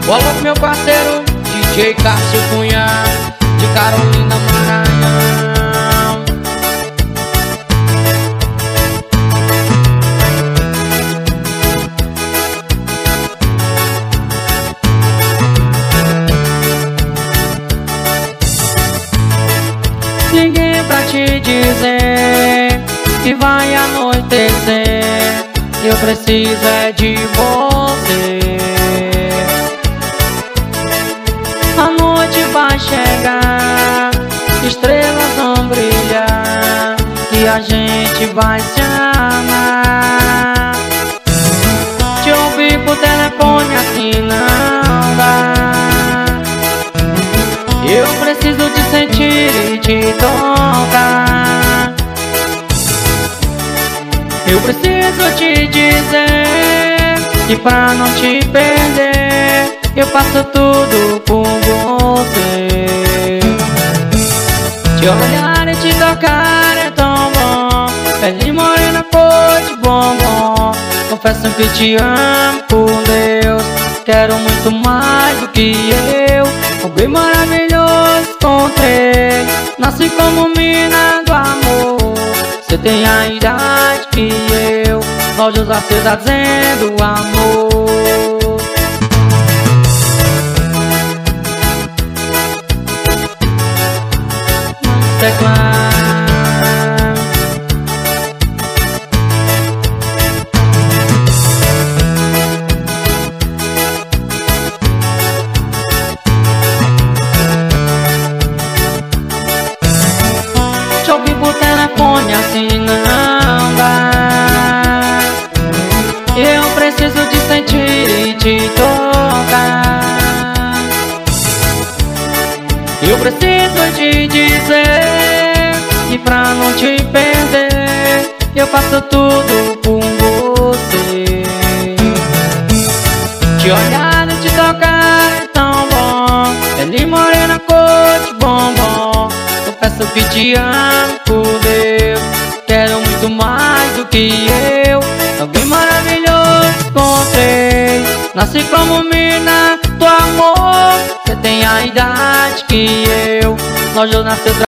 Alô meu parceiro DJ Cássio Cunha, de Carolina, Maranhão. Liguei pra te dizer que vai anoitecer, eu preciso é de você. A noite vai chegar, estrelas vão brilhar, e a gente vai se amar. Te ouvir por telefone assim não dá. Eu preciso te sentir e te tocar. Eu preciso te dizer que pra não te perder eu faço tudo por você. Te olhar e te tocar é tão bom, pele morena, cor de bombom. Confesso que te amo por Deus, quero muito mais do que eu. Um bem maravilhoso encontrei, nasci como mina do amor. Você tem a idade que eu, olhos você tá dizendo amor. Te ouvir por telefone assim não dá. Eu preciso te sentir e te tocar. Eu preciso te dizer que pra não te perder eu faço tudo por você. Te olhar e te tocar é tão bom, pele morena, cor de bombom. Confesso que te amo por Deus, quero muito mais do que eu. Alguém maravilhoso encontrei, nasci como mina do amor. Você tem a idade que eu, nós dois nasceu